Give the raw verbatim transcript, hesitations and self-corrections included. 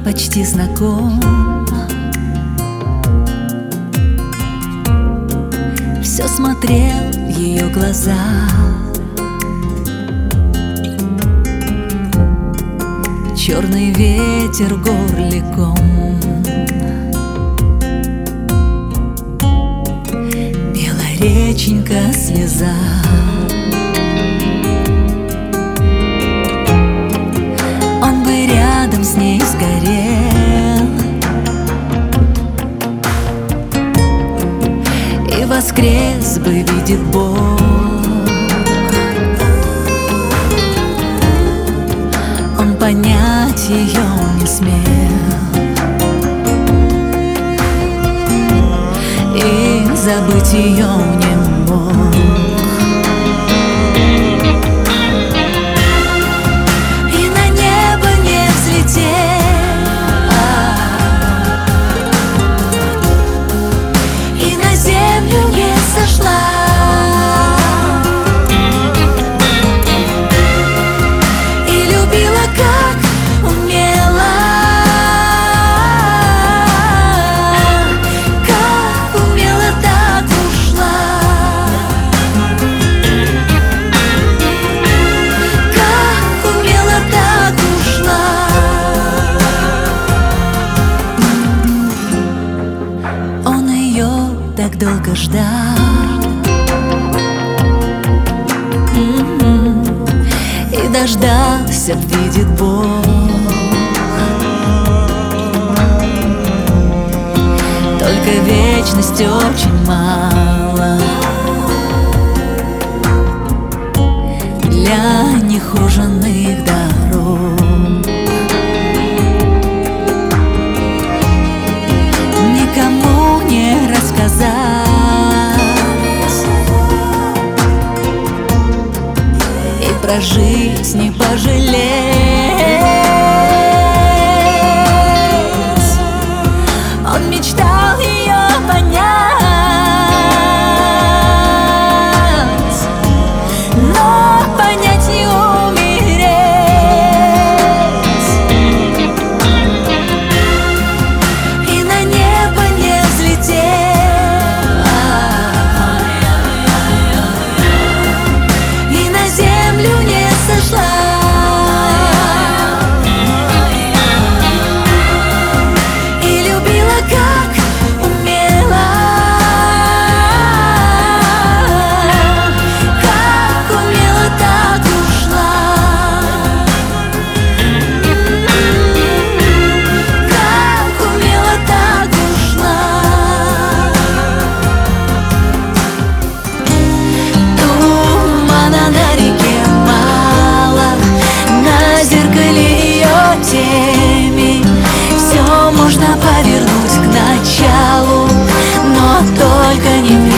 почти знаком. Все смотрел в ее глаза. Черный ветер горликом, белая реченька слеза. Он бы рядом с ней сгорел и воскрес бы, видит Бог. Он понять ее не смел и забыть ее не мог. И на небо не взлетел, и на землю не сошла. Так долго ждал, и дождался, видит Бог. Только вечность очень мало для нехоженных дорог. Никому не рассказать и прожить не пожалеть. Он мечтал ее понять, но понять не умереть. И на небо не взлететь, и на землю не сошла. Все можно повернуть к началу, но только не